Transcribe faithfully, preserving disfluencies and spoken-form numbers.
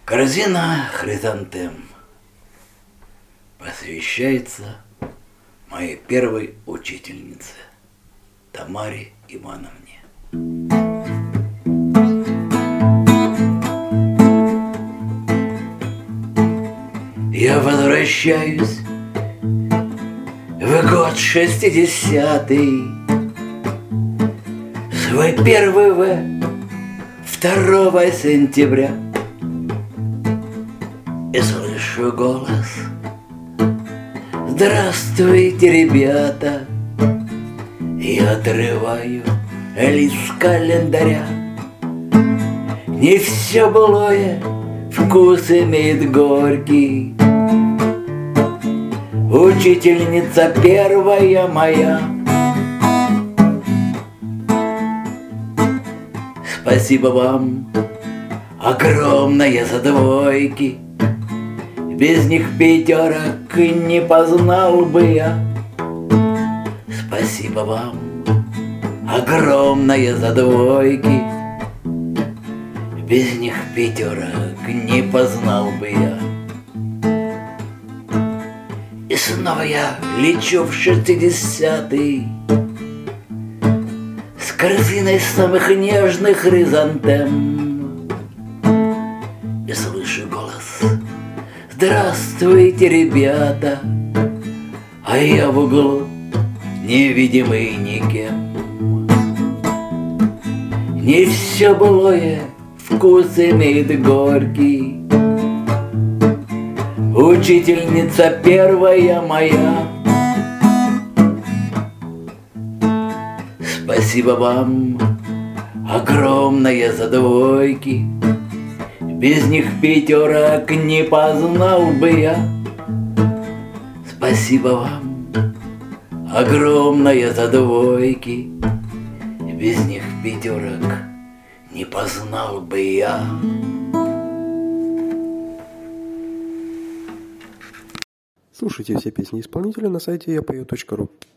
Корзина хризантем посвящается моей первой учительнице Тамаре Ивановне. Я возвращаюсь в год шестидесятый, свой первый В, второго сентября, и слышу голос: здравствуйте, ребята. Я отрываю лист календаря. Не все былое вкус имеет горький. Учительница первая моя, спасибо вам огромное за двойки. Без них пятерок не познал бы я. Спасибо вам огромное за двойки. Без них пятерок не познал бы я. И снова я лечу в шестидесятый с корзиной самых нежных хризантем. И слышу голос: здравствуйте, ребята. А я в углу, невидимый никем. Не все былое вкус имеет горький. Учительница первая моя, спасибо вам огромное за двойки. Без них пятерок не познал бы я. Спасибо вам огромное за двойки. Без них пятерок не познал бы я. Слушайте все песни исполнителя на сайте я пою точка ру.